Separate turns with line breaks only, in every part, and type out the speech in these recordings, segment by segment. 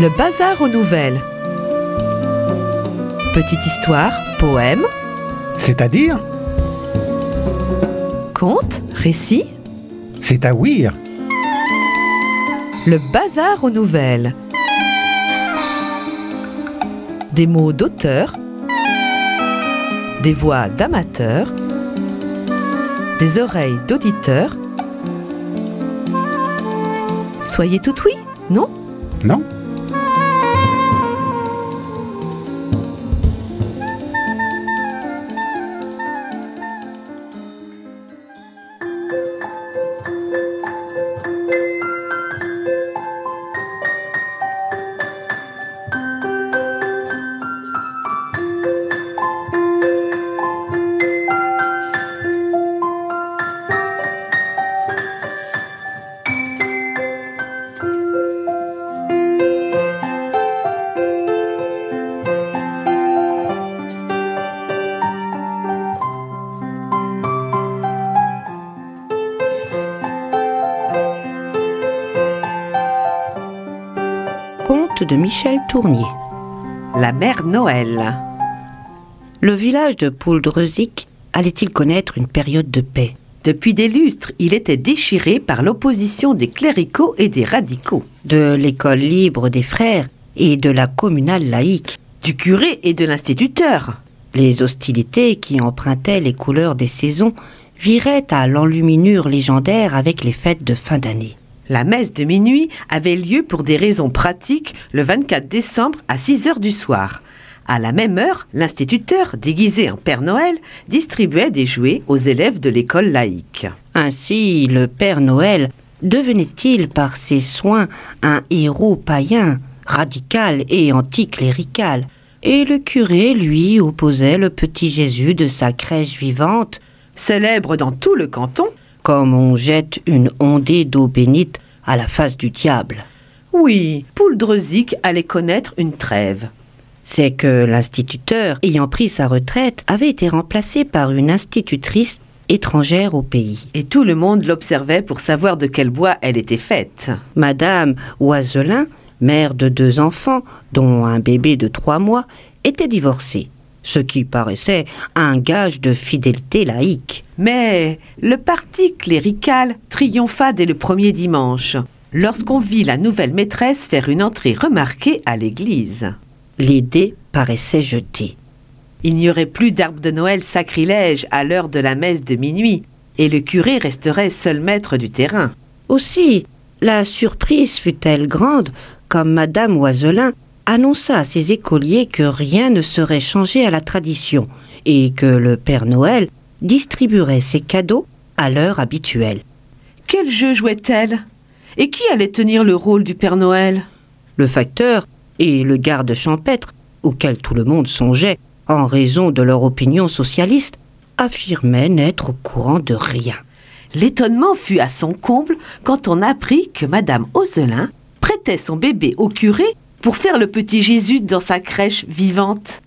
Le bazar aux nouvelles. Petite histoire, poème,
C'est-à-dire,
conte, récit.
c'est-à-dire,
Le bazar aux nouvelles. Des mots d'auteur, des voix d'amateurs, des oreilles d'auditeurs. Soyez tout oui, non ?
non?
Conte de Michel Tournier.
La mère Noël.
Le village de Pouldreuzic allait-il connaître une période de paix ?
Depuis des lustres, il était déchiré par l'opposition des cléricaux et des radicaux,
De l'école libre des frères et de la communale laïque.
du curé et de l'instituteur.
Les hostilités qui empruntaient les couleurs des saisons viraient à l'enluminure légendaire avec les fêtes de fin d'année.
La messe de minuit avait lieu pour des raisons pratiques le 24 décembre à 6 heures du soir. À la même heure, l'instituteur, déguisé en Père Noël, distribuait des jouets aux élèves de l'école laïque.
Ainsi, le Père Noël devenait-il par ses soins un héros païen, radical et anticlérical. Et le curé, lui, opposait le petit Jésus de sa crèche vivante,
Célèbre dans tout le canton,
comme on jette une ondée d'eau bénite à la face du diable.
oui, Pouldreuzic allait connaître une trêve.
C'est que l'instituteur, ayant pris sa retraite, avait été remplacé par une institutrice étrangère au pays.
Et tout le monde l'observait pour savoir de quel bois elle était faite.
Madame Oiselin, mère de 2 enfants, dont un bébé de 3 mois, était divorcée, ce qui paraissait un gage de fidélité laïque.
Mais le parti clérical triompha dès le premier dimanche, lorsqu'on vit la nouvelle maîtresse faire une entrée remarquée à l'église.
Les dés paraissaient jetés.
Il n'y aurait plus d'arbre de Noël sacrilège à l'heure de la messe de minuit, et le curé resterait seul maître du terrain.
Aussi, la surprise fut-elle grande quand Madame Oiselin annonça à ses écoliers que rien ne serait changé à la tradition et que le Père Noël distribuerait ses cadeaux à l'heure habituelle.
Quel jeu jouait-elle ? Et qui allait tenir le rôle du Père Noël ?
Le facteur et le garde champêtre, auquel tout le monde songeait en raison de leur opinion socialiste, affirmaient n'être au courant de rien.
L'étonnement fut à son comble quand on apprit que Madame Oiselin prêtait son bébé au curé pour faire le petit Jésus dans sa crèche vivante.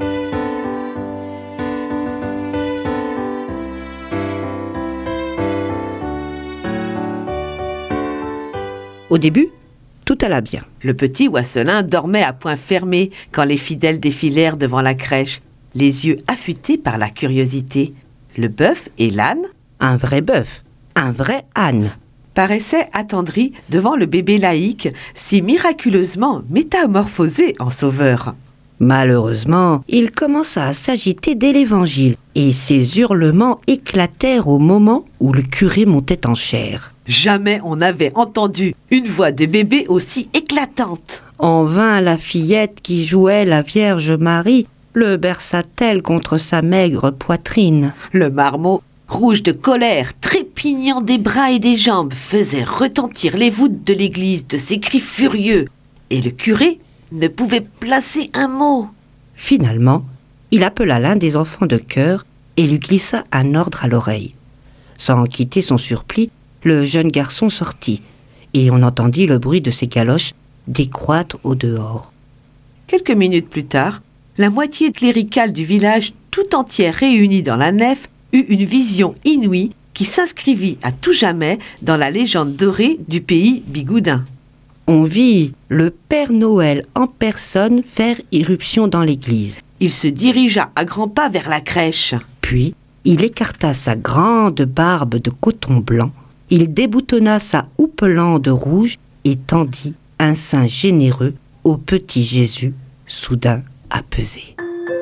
Au début, tout alla bien.
Le petit Oiselin dormait à poing fermé quand les fidèles défilèrent devant la crèche, les yeux affûtés par la curiosité. Le bœuf et l'âne
Un vrai bœuf, un vrai âne.
paraissaient attendris devant le bébé laïque, si miraculeusement métamorphosé en sauveur.
Malheureusement, il commença à s'agiter dès l'évangile et ses hurlements éclatèrent au moment où le curé montait en chair.
Jamais on n'avait entendu une voix de bébé aussi éclatante.
En vain la fillette qui jouait la Vierge Marie le berça-t-elle contre sa maigre poitrine.
Le marmot, rouge de colère, trépignant des bras et des jambes, faisait retentir les voûtes de l'église de ses cris furieux. Et le curé ne pouvait placer un mot.
Finalement, il appela l'un des enfants de chœur et lui glissa un ordre à l'oreille. Sans quitter son surplis, le jeune garçon sortit, et on entendit le bruit de ses galoches décroître au dehors.
Quelques minutes plus tard, la moitié cléricale du village, tout entière réunie dans la nef, eut une vision inouïe qui s'inscrivit à tout jamais dans la légende dorée du pays bigoudin.
on vit le Père Noël en personne faire irruption dans l'église.
Il se dirigea à grands pas vers la crèche.
Puis, il écarta sa grande barbe de coton blanc, il déboutonna sa houppelande rouge et tendit un sein généreux au petit Jésus, soudain apaisé.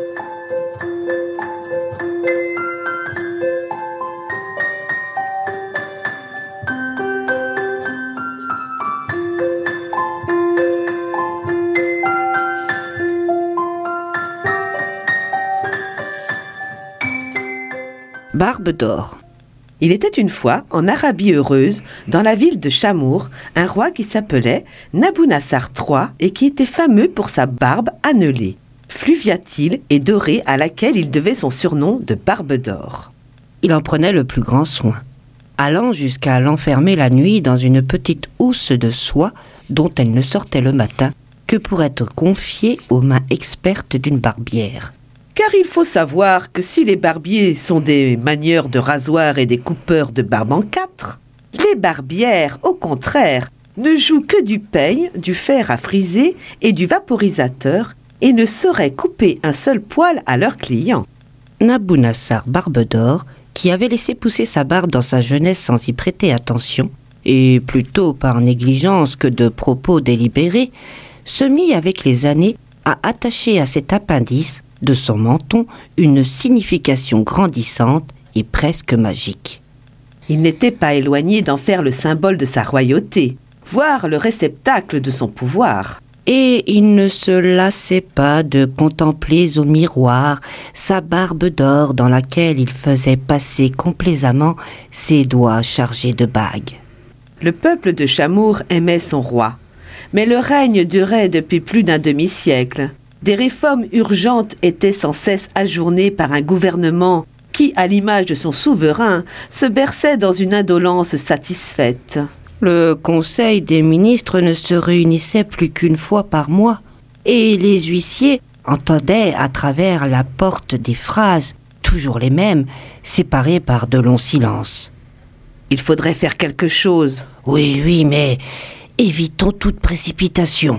Barbe d'or.
Il était une fois, en Arabie heureuse, dans la ville de Chamour, un roi qui s'appelait Nabounazar III et qui était fameux pour sa barbe annelée, fluviatile et dorée à laquelle il devait son surnom de Barbe d'or.
Il en prenait le plus grand soin, allant jusqu'à l'enfermer la nuit dans une petite housse de soie dont elle ne sortait le matin que pour être confiée aux mains expertes d'une barbière.
Car il faut savoir que si les barbiers sont des manieurs de rasoir et des coupeurs de barbe en quatre, les barbières, au contraire, ne jouent que du peigne, du fer à friser et du vaporisateur et ne sauraient couper un seul poil à leurs clients.
Nabounazar Barbe d'or, qui avait laissé pousser sa barbe dans sa jeunesse sans y prêter attention, et plutôt par négligence que de propos délibérés, se mit avec les années à attacher à cet appendice de son menton une signification grandissante et presque magique.
Il n'était pas éloigné d'en faire le symbole de sa royauté, voire le réceptacle de son pouvoir.
Et il ne se lassait pas de contempler au miroir sa barbe d'or dans laquelle il faisait passer complaisamment ses doigts chargés de bagues.
Le peuple de Chamour aimait son roi, mais le règne durait depuis plus d'un demi-siècle. Des réformes urgentes étaient sans cesse ajournées par un gouvernement qui, à l'image de son souverain, se berçait dans une indolence satisfaite.
Le conseil des ministres ne se réunissait plus qu'une fois par mois, et les huissiers entendaient à travers la porte des phrases, toujours les mêmes, séparées par de longs silences.
Il faudrait faire quelque chose.
Oui, mais évitons toute précipitation.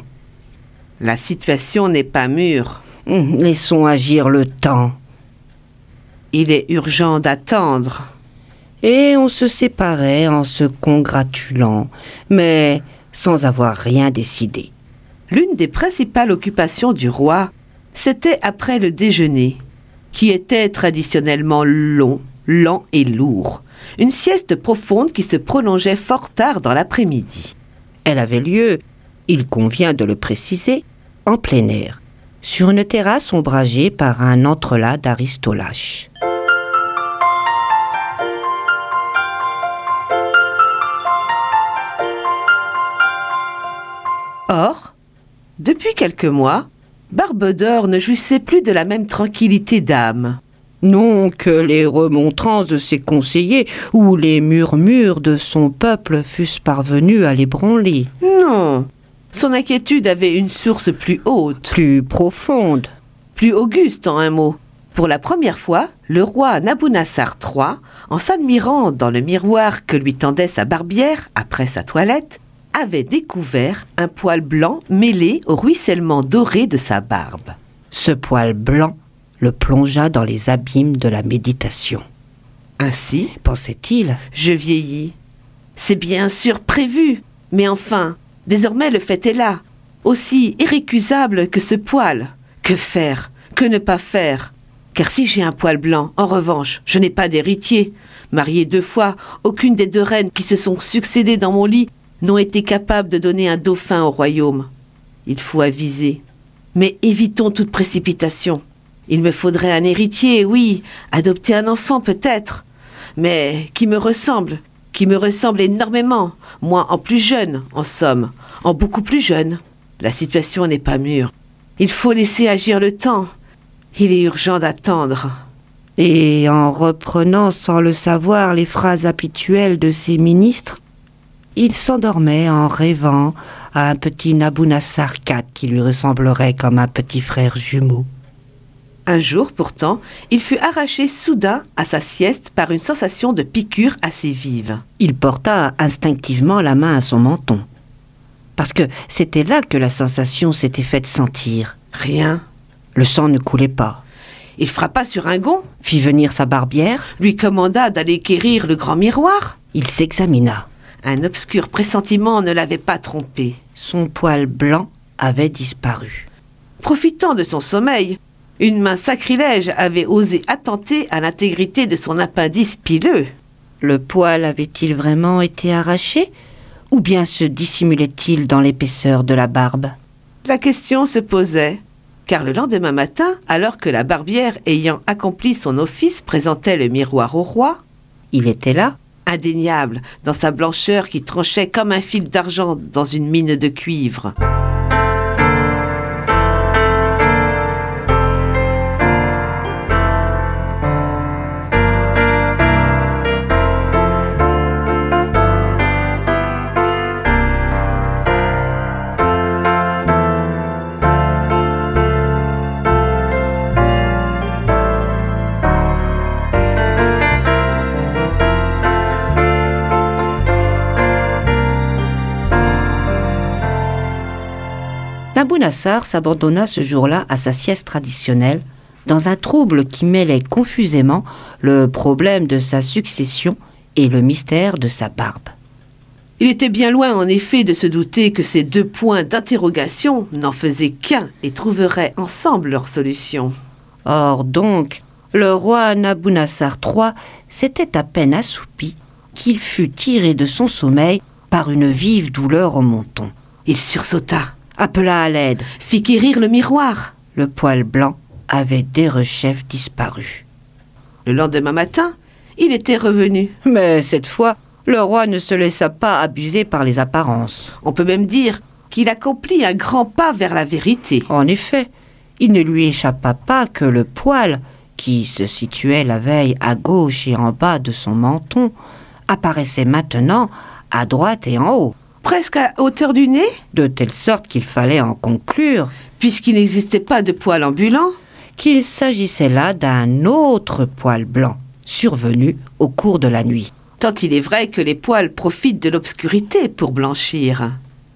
La situation n'est pas mûre.
Laissons agir le temps.
Il est urgent d'attendre.
Et on se séparait en se congratulant, mais sans avoir rien décidé.
L'une des principales occupations du roi, c'était après le déjeuner, qui était traditionnellement long, lent et lourd. Une sieste profonde qui se prolongeait fort tard dans l'après-midi.
Elle avait lieu, il convient de le préciser, en plein air, sur une terrasse ombragée par un entrelacs d'aristolaches.
Or, depuis quelques mois, Barbe d'or ne jouissait plus de la même tranquillité d'âme.
Non que les remontrances de ses conseillers ou les murmures de son peuple fussent parvenus à l'ébranler.
Non, son inquiétude avait une source plus haute,
Plus profonde.
plus auguste en un mot. Pour la première fois, le roi Nabounazar III, en s'admirant dans le miroir que lui tendait sa barbière après sa toilette, avait découvert un poil blanc mêlé au ruissellement doré de sa barbe.
Ce poil blanc le plongea dans les abîmes de la méditation.
Ainsi,
Pensait-il,
je vieillis. C'est bien sûr prévu, mais enfin, désormais le fait est là, aussi irrécusable que ce poil. Que faire? Que ne pas faire? Car si j'ai un poil blanc, en revanche, je n'ai pas d'héritier. Mariée 2 fois, aucune des 2 reines qui se sont succédées dans mon lit n'ont été capables de donner un dauphin au royaume. Il faut aviser. Mais évitons toute précipitation. Il me faudrait un héritier, oui, adopter un enfant peut-être, mais qui me ressemble énormément, moi en plus jeune, en somme, en beaucoup plus jeune. La situation n'est pas mûre. Il faut laisser agir le temps. Il est urgent d'attendre.
et en reprenant sans le savoir les phrases habituelles de ses ministres, il s'endormait en rêvant à un petit Nabounazar IV qui lui ressemblerait comme un petit frère jumeau.
Un jour, pourtant, il fut arraché soudain à sa sieste par une sensation de piqûre assez vive.
Il porta instinctivement la main à son menton. parce que c'était là que la sensation s'était faite sentir.
Rien.
Le sang ne coulait pas.
Il frappa sur un gond,
Fit venir sa barbière,
lui commanda d'aller quérir le grand miroir.
il s'examina.
Un obscur pressentiment ne l'avait pas trompé.
Son poil blanc avait disparu.
Profitant de son sommeil, une main sacrilège avait osé attenter à l'intégrité de son appendice pileux.
Le poil avait-il vraiment été arraché? Ou bien se dissimulait-il dans l'épaisseur de la barbe?
La question se posait, car le lendemain matin, alors que la barbière ayant accompli son office présentait le miroir au roi,
Il était là.
indéniable dans sa blancheur qui tranchait comme un fil d'argent dans une mine de cuivre.
Nabounazar s'abandonna ce jour-là à sa sieste traditionnelle, dans un trouble qui mêlait confusément le problème de sa succession et le mystère de sa barbe.
Il était bien loin en effet de se douter que ces deux points d'interrogation n'en faisaient qu'un et trouveraient ensemble leur solution.
Or donc, le roi Nabounazar III s'était à peine assoupi qu'il fut tiré de son sommeil par une vive douleur au menton.
Il sursauta,
Appela à l'aide.
fit quérir le miroir.
Le poil blanc avait derechef disparu.
Le lendemain matin, il était revenu.
Mais cette fois, le roi ne se laissa pas abuser par les apparences.
On peut même dire qu'il accomplit un grand pas vers la vérité.
En effet, il ne lui échappa pas que le poil, qui se situait la veille à gauche et en bas de son menton, apparaissait maintenant à droite et en haut,
Presque à hauteur du nez,
de telle sorte qu'il fallait en conclure
puisqu'il n'existait pas de poil ambulant.
qu'il s'agissait là d'un autre poil blanc, survenu au cours de la nuit.
Tant il est vrai que les poils profitent de l'obscurité pour blanchir.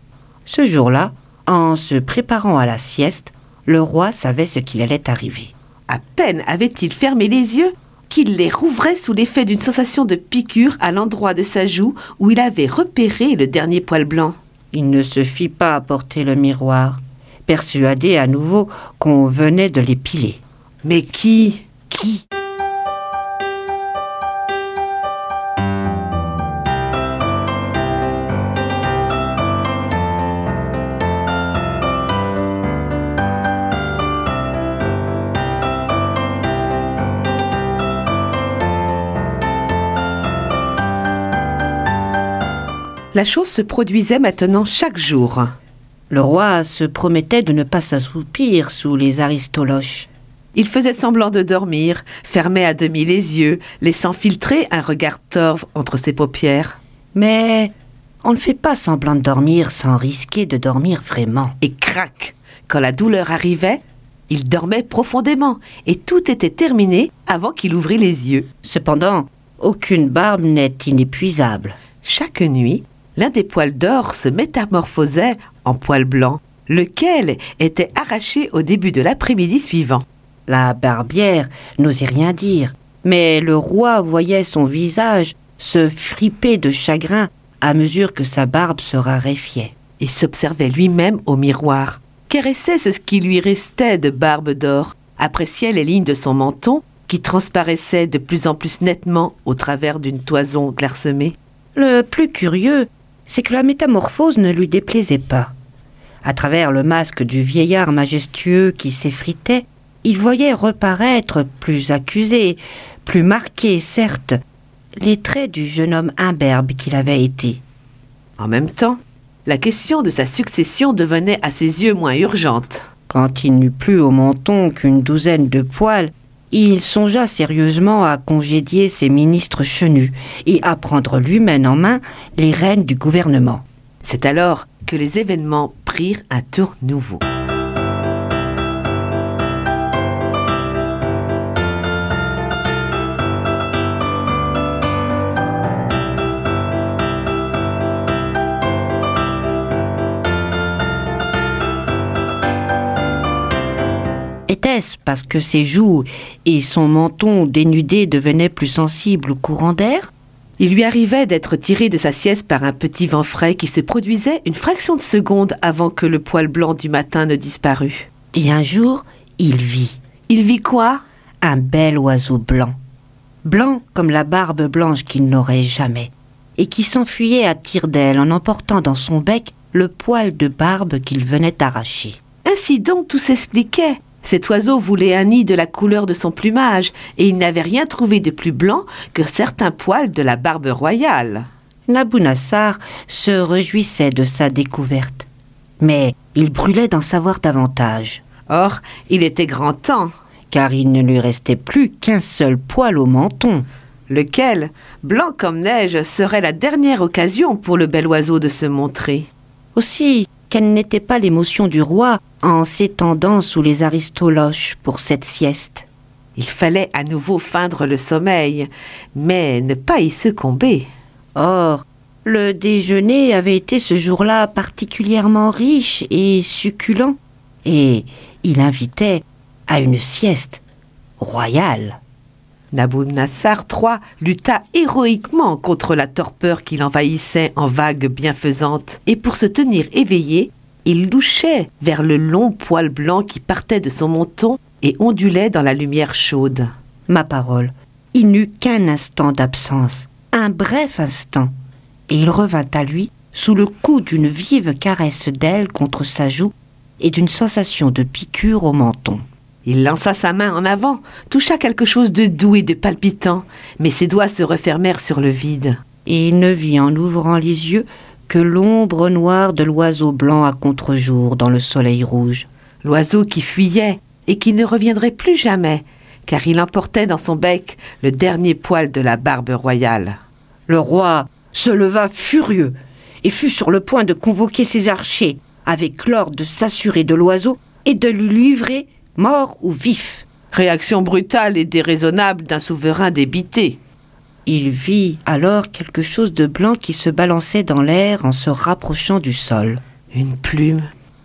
Ce jour-là, en se préparant à la sieste, le roi savait ce qu'il allait arriver.
À peine avait-il fermé les yeux qu'il les rouvrait sous l'effet d'une sensation de piqûre à l'endroit de sa joue où il avait repéré le dernier poil blanc.
Il ne se fit pas apporter le miroir, persuadé à nouveau qu'on venait de l'épiler.
Mais qui
Qui?
La chose se produisait maintenant chaque jour.
Le roi se promettait de ne pas s'assoupir sous les aristoloches.
Il faisait semblant de dormir, fermait à demi les yeux, laissant filtrer un regard torve entre ses paupières.
Mais on ne fait pas semblant de dormir sans risquer de dormir vraiment.
Et crac, quand la douleur arrivait, il dormait profondément et tout était terminé avant qu'il ouvrît les yeux.
Cependant, aucune barbe n'est inépuisable.
Chaque nuit, l'un des poils d'or se métamorphosait en poil blanc, lequel était arraché au début de l'après-midi suivant.
La barbière n'osait rien dire, mais le roi voyait son visage se friper de chagrin à mesure que sa barbe se raréfiait.
Il s'observait lui-même au miroir, caressait ce qui lui restait de barbe d'or, appréciait les lignes de son menton qui transparaissaient de plus en plus nettement au travers d'une toison clairsemée.
Le plus curieux, c'est que la métamorphose ne lui déplaisait pas. À travers le masque du vieillard majestueux qui s'effritait, il voyait reparaître, plus accusé, plus marqué, certes, les traits du jeune homme imberbe qu'il avait été.
En même temps, la question de sa succession devenait à ses yeux moins urgente.
Quand il n'eut plus au menton qu'une douzaine de poils, il songea sérieusement à congédier ses ministres chenus et à prendre lui-même en main les rênes du gouvernement.
C'est alors que les événements prirent un tour nouveau.
Était-ce parce que ses joues et son menton dénudé devenaient plus sensibles au courant d'air?
Il lui arrivait d'être tiré de sa sieste par un petit vent frais qui se produisait une fraction de seconde avant que le poil blanc du matin ne disparût.
Et un jour, il vit.
Il vit quoi?
Un bel oiseau blanc. Blanc comme la barbe blanche qu'il n'aurait jamais, et qui s'enfuyait à tire-d'aile en emportant dans son bec le poil de barbe qu'il venait d'arracher.
Ainsi donc tout s'expliquait. Cet oiseau voulait un nid de la couleur de son plumage, et il n'avait rien trouvé de plus blanc que certains poils de la barbe royale.
Nabounazar se réjouissait de sa découverte, mais il brûlait d'en savoir davantage.
Or, il était grand temps.
Car il ne lui restait plus qu'un seul poil au menton.
Lequel, blanc comme neige, serait la dernière occasion pour le bel oiseau de se montrer.
Aussi, quelle n'était pas l'émotion du roi en s'étendant sous les aristoloches pour cette sieste.
Il fallait à nouveau feindre le sommeil, mais ne pas y succomber.
Or, le déjeuner avait été ce jour-là particulièrement riche et succulent, et il invitait à une sieste royale.
Nabounazar III lutta héroïquement contre la torpeur qui l'envahissait en vagues bienfaisantes, et pour se tenir éveillé, il louchait vers le long poil blanc qui partait de son menton et ondulait dans la lumière chaude.
Ma parole, il n'eut qu'un instant d'absence, un bref instant, et il revint à lui sous le coup d'une vive caresse d'aile contre sa joue et d'une sensation de piqûre au menton.
Il lança sa main en avant, toucha quelque chose de doux et de palpitant, mais ses doigts se refermèrent sur le vide.
Et il ne vit en ouvrant les yeux que l'ombre noire de l'oiseau blanc à contre-jour dans le soleil rouge.
L'oiseau qui fuyait et qui ne reviendrait plus jamais, car il emportait dans son bec le dernier poil de la barbe royale.
Le roi se leva furieux et fut sur le point de convoquer ses archers, avec l'ordre de s'assurer de l'oiseau et de lui livrer mort ou vif.
Réaction brutale et déraisonnable d'un souverain débité.
Il vit alors quelque chose de blanc qui se balançait dans l'air en se rapprochant du sol.
Une plume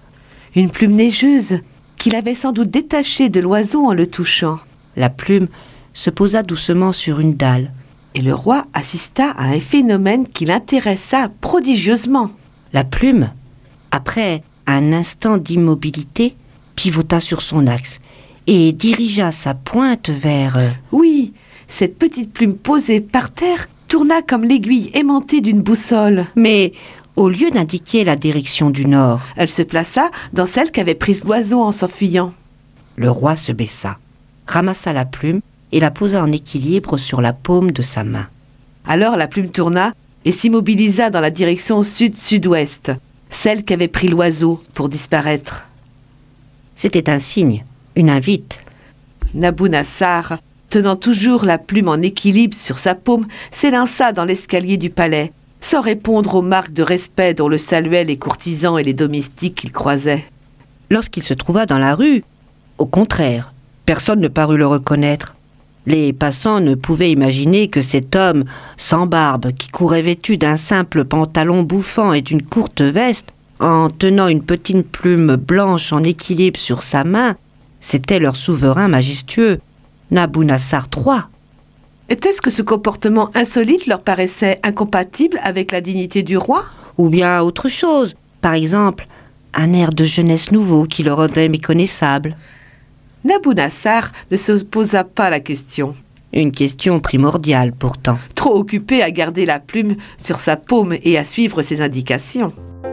neigeuse qu'il avait sans doute détachée de l'oiseau en le touchant.
La plume se posa doucement sur une dalle.
Et le roi assista à un phénomène qui l'intéressa prodigieusement.
La plume, après un instant d'immobilité, pivota sur son axe et dirigea sa pointe vers...
Oui, cette petite plume posée par terre tourna comme l'aiguille aimantée d'une boussole.
Mais au lieu d'indiquer la direction du nord,
elle se plaça dans celle qu'avait prise l'oiseau en s'enfuyant.
Le roi se baissa, ramassa la plume et la posa en équilibre sur la paume de sa main.
Alors la plume tourna et s'immobilisa dans la direction sud-sud-ouest, celle qu'avait pris l'oiseau pour disparaître.
C'était un signe, une invite.
Nabounazar, tenant toujours la plume en équilibre sur sa paume, s'élança dans l'escalier du palais, sans répondre aux marques de respect dont le saluaient les courtisans et les domestiques qu'il croisait.
Lorsqu'il se trouva dans la rue, au contraire, personne ne parut le reconnaître. Les passants ne pouvaient imaginer que cet homme sans barbe, qui courait vêtu d'un simple pantalon bouffant et d'une courte veste, en tenant une petite plume blanche en équilibre sur sa main, c'était leur souverain majestueux, Nabounazar III.
Était-ce que ce comportement insolite leur paraissait incompatible avec la dignité du roi?
Ou bien autre chose, par exemple, un air de jeunesse nouveau qui le rendait méconnaissable.
Nabounazar ne se posa pas la question.
Une question primordiale pourtant.
Trop occupé à garder la plume sur sa paume et à suivre ses indications.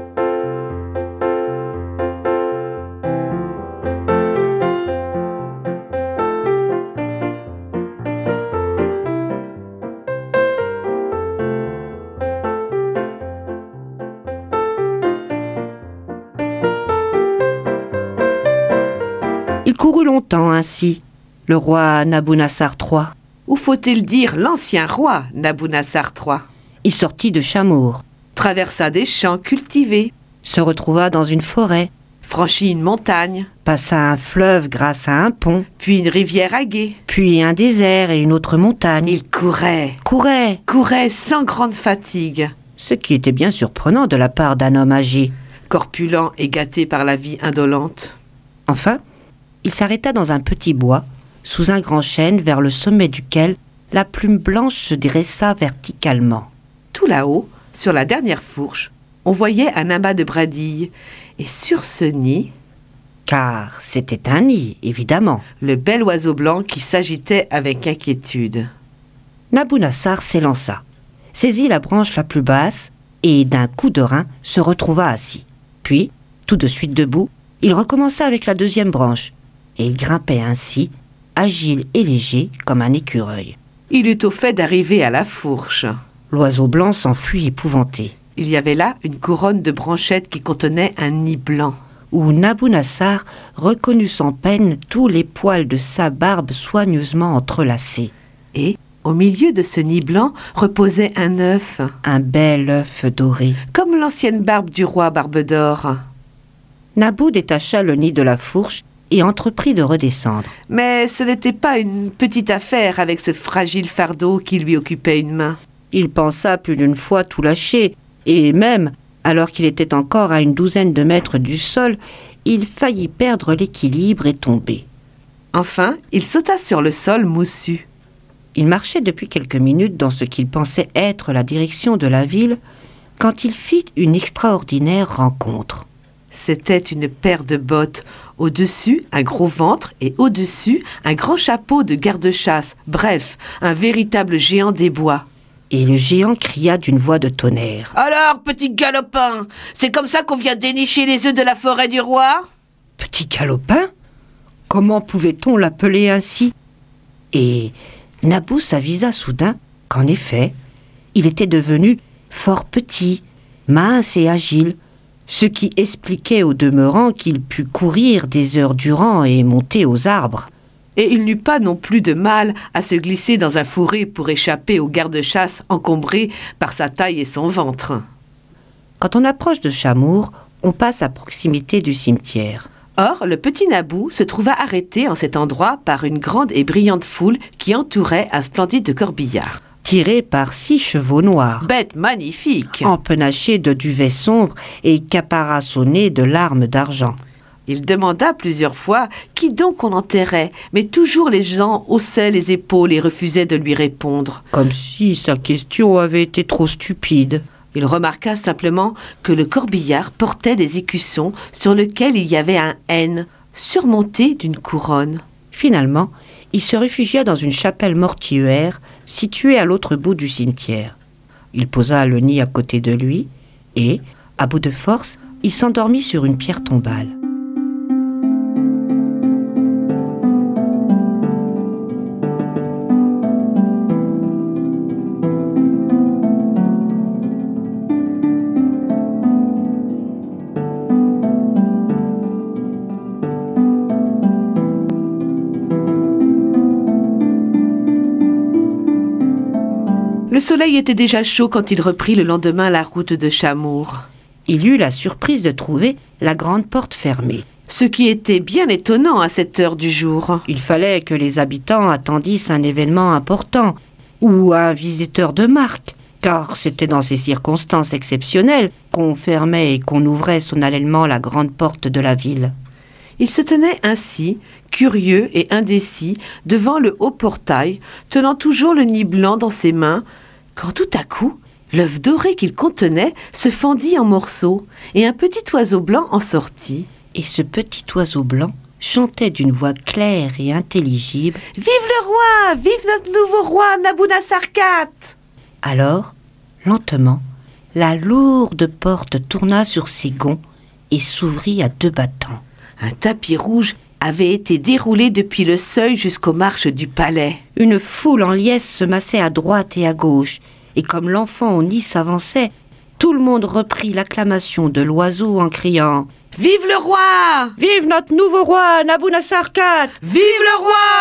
Il courut longtemps ainsi, le roi Nabounazar III.
Ou faut-il dire l'ancien roi Nabounazar III?
Il sortit de Chamour,
traversa des champs cultivés,
se retrouva dans une forêt,
franchit une montagne,
passa un fleuve grâce à un pont,
puis une rivière à gué,
puis un désert et une autre montagne.
Il courait sans grande fatigue.
Ce qui était bien surprenant de la part d'un homme âgé.
Corpulent et gâté par la vie indolente.
Enfin, Il s'arrêta dans un petit bois, sous un grand chêne vers le sommet duquel la plume blanche se dressa verticalement.
Tout là-haut, sur la dernière fourche, on voyait un amas de bradilles. Et sur ce nid,
Car c'était un nid, évidemment.
le bel oiseau blanc qui s'agitait avec inquiétude.
Nabounazar s'élança, saisit la branche la plus basse et d'un coup de rein se retrouva assis. Puis, tout de suite debout, il recommença avec la deuxième branche et il grimpait ainsi, agile et léger comme un écureuil.
Il eut au fait d'arriver à la fourche.
L'oiseau blanc s'enfuit épouvanté,
Il y avait là une couronne de branchettes qui contenait un nid blanc.
où Nabounazar reconnut sans peine tous les poils de sa barbe soigneusement entrelacés.
Et, au milieu de ce nid blanc, reposait un œuf,
Un bel œuf doré.
comme l'ancienne barbe du roi Barbe d'Or.
Nabou détacha le nid de la fourche et entreprit de redescendre.
Mais ce n'était pas une petite affaire avec ce fragile fardeau qui lui occupait une main.
Il pensa plus d'une fois tout lâcher, et même, alors qu'il était encore à une douzaine de mètres du sol, il faillit perdre l'équilibre et tomber.
Enfin, il sauta sur le sol moussu.
Il marchait depuis quelques minutes dans ce qu'il pensait être la direction de la ville, quand il fit une extraordinaire rencontre.
C'était une paire de bottes, au-dessus un gros ventre et au-dessus un grand chapeau de garde-chasse, bref, un véritable géant des bois.
Et le géant cria d'une voix de tonnerre.
« Alors, petit galopin, c'est comme ça qu'on vient dénicher les œufs de la forêt du roi ?»
« Petit galopin ? Comment pouvait-on l'appeler ainsi ?» Et Nabou s'avisa soudain qu'en effet, il était devenu fort petit, mince et agile, ce qui expliquait au demeurant qu'il pût courir des heures durant et monter aux arbres.
Et il n'eut pas non plus de mal à se glisser dans un fourré pour échapper aux gardes-chasse encombrés par sa taille et son ventre.
Quand on approche de Chamour, on passe à proximité du cimetière.
Or, le petit Nabou se trouva arrêté en cet endroit par une grande et brillante foule qui entourait un splendide corbillard.
Tiré par 6 chevaux noirs,
Bête magnifique!
empenachés de duvet sombre et caparaçonnés de larmes d'argent.
Il demanda plusieurs fois qui donc on enterrait, mais toujours les gens haussaient les épaules et refusaient de lui répondre.
Comme si sa question avait été trop stupide.
Il remarqua simplement que le corbillard portait des écussons sur lesquels il y avait un N, surmonté d'une couronne.
Finalement, il se réfugia dans une chapelle mortuaire située à l'autre bout du cimetière. Il posa le nid à côté de lui et, à bout de force, il s'endormit sur une pierre tombale.
Le soleil était déjà chaud quand il reprit le lendemain la route de Chamour.
Il eut la surprise de trouver la grande porte fermée.
Ce qui était bien étonnant à cette heure du jour.
Il fallait que les habitants attendissent un événement important ou un visiteur de marque, car c'était dans ces circonstances exceptionnelles qu'on fermait et qu'on ouvrait solennellement la grande porte de la ville.
Il se tenait ainsi, curieux et indécis, devant le haut portail, tenant toujours le nid blanc dans ses mains, quand tout à coup, l'œuf doré qu'il contenait se fendit en morceaux, et un petit oiseau blanc en sortit.
Et ce petit oiseau blanc chantait d'une voix claire et intelligible.
« Vive le roi! Vive notre nouveau roi, Nabounazar IV !»
Alors, lentement, la lourde porte tourna sur ses gonds et s'ouvrit à 2 battants.
Un tapis rouge avait été déroulé depuis le seuil jusqu'aux marches du palais.
Une foule en liesse se massait à droite et à gauche, et comme l'enfant au nid s'avançait, tout le monde reprit l'acclamation de l'oiseau en criant
« Vive le roi!
Vive notre nouveau roi, Nabounazar IV!
Vive le roi !»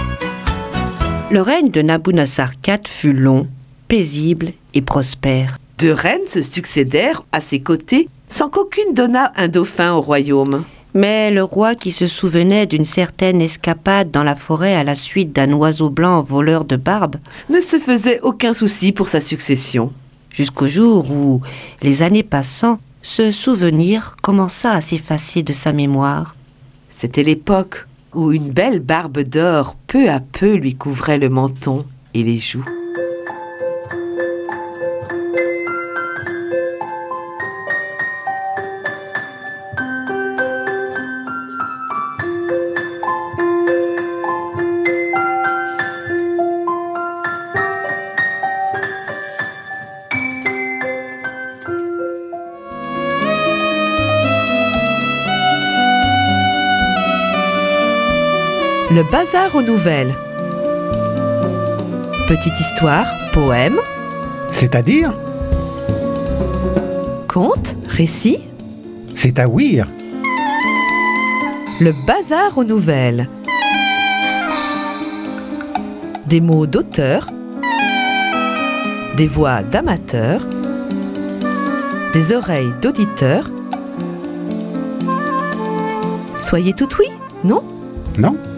Le règne de Nabounazar IV fut long, paisible et prospère.
2 reines se succédèrent à ses côtés sans qu'aucune donnât un dauphin au royaume.
Mais le roi, qui se souvenait d'une certaine escapade dans la forêt à la suite d'un oiseau blanc voleur de barbe,
Ne se faisait aucun souci pour sa succession.
jusqu'au jour où, les années passant, ce souvenir commença à s'effacer de sa mémoire.
C'était l'époque où une belle barbe d'or peu à peu lui couvrait le menton et les joues. Le bazar aux nouvelles. Petite histoire, poème,
C'est-à-dire,
conte, récit.
c'est à ouïr.
Le bazar aux nouvelles. Des mots d'auteur, des voix d'amateurs, des oreilles d'auditeurs. Soyez tout oui, non ?
Non?